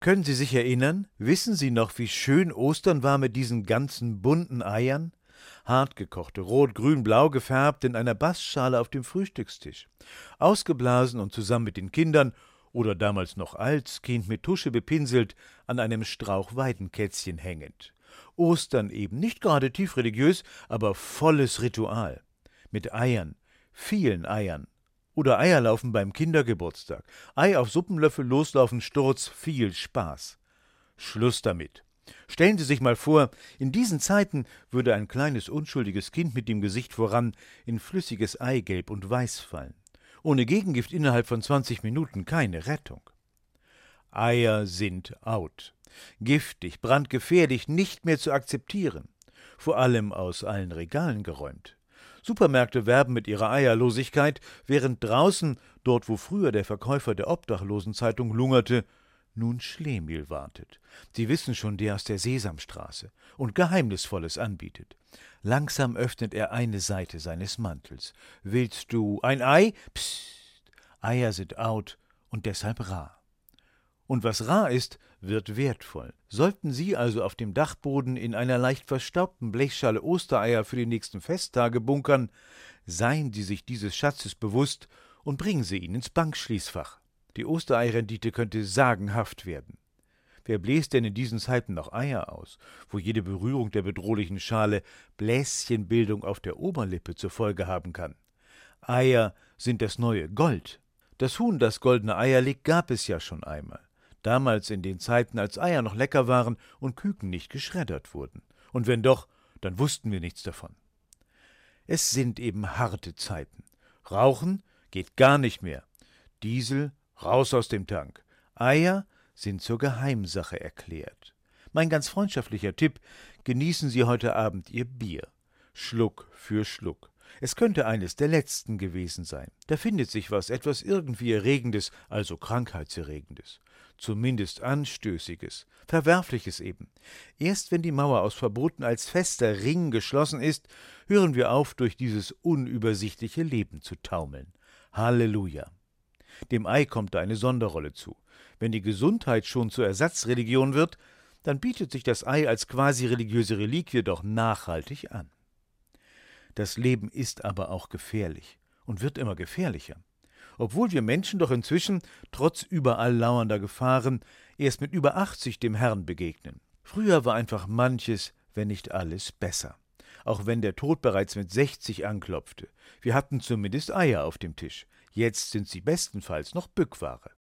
Können Sie sich erinnern? Wissen Sie noch, wie schön Ostern war mit diesen ganzen bunten Eiern? Hartgekochte, rot, grün, blau gefärbt in einer Bastschale auf dem Frühstückstisch. Ausgeblasen und zusammen mit den Kindern oder damals noch als Kind mit Tusche bepinselt, an einem Strauch Weidenkätzchen hängend. Ostern eben, nicht gerade tief religiös, aber volles Ritual. Mit Eiern, vielen Eiern. Oder Eierlaufen beim Kindergeburtstag. Ei auf Suppenlöffel, loslaufen, Sturz, viel Spaß. Schluss damit. Stellen Sie sich mal vor, in diesen Zeiten würde ein kleines unschuldiges Kind mit dem Gesicht voran in flüssiges Eigelb und Weiß fallen. Ohne Gegengift innerhalb von 20 Minuten keine Rettung. Eier sind out. Giftig, brandgefährlich, nicht mehr zu akzeptieren. Vor allem aus allen Regalen geräumt. Supermärkte werben mit ihrer Eierlosigkeit, während draußen, dort wo früher der Verkäufer der Obdachlosenzeitung lungerte, nun Schlemihl wartet. Sie wissen schon, der aus der Sesamstraße, und Geheimnisvolles anbietet. Langsam öffnet er eine Seite seines Mantels. »Willst du ein Ei? Psst! Eier sind out und deshalb rar. Und was rar ist, wird wertvoll. Sollten Sie also auf dem Dachboden in einer leicht verstaubten Blechschale Ostereier für die nächsten Festtage bunkern, seien Sie sich dieses Schatzes bewusst und bringen Sie ihn ins Bankschließfach. Die Ostereirendite könnte sagenhaft werden. Wer bläst denn in diesen Zeiten noch Eier aus, wo jede Berührung der bedrohlichen Schale Bläschenbildung auf der Oberlippe zur Folge haben kann? Eier sind das neue Gold. Das Huhn, das goldene Eier legt, gab es ja schon einmal. Damals in den Zeiten, als Eier noch lecker waren und Küken nicht geschreddert wurden. Und wenn doch, dann wussten wir nichts davon. Es sind eben harte Zeiten. Rauchen geht gar nicht mehr. Diesel raus aus dem Tank. Eier sind zur Geheimsache erklärt. Mein ganz freundschaftlicher Tipp: Genießen Sie heute Abend Ihr Bier. Schluck für Schluck. Es könnte eines der letzten gewesen sein. Da findet sich was, etwas irgendwie Erregendes, also Krankheitserregendes. Zumindest Anstößiges, Verwerfliches eben. Erst wenn die Mauer aus Verboten als fester Ring geschlossen ist, hören wir auf, durch dieses unübersichtliche Leben zu taumeln. Halleluja! Dem Ei kommt da eine Sonderrolle zu. Wenn die Gesundheit schon zur Ersatzreligion wird, dann bietet sich das Ei als quasi religiöse Reliquie doch nachhaltig an. Das Leben ist aber auch gefährlich und wird immer gefährlicher. Obwohl wir Menschen doch inzwischen, trotz überall lauernder Gefahren, erst mit über 80 dem Herrn begegnen. Früher war einfach manches, wenn nicht alles, besser. Auch wenn der Tod bereits mit 60 anklopfte. Wir hatten zumindest Eier auf dem Tisch. Jetzt sind sie bestenfalls noch Bückware.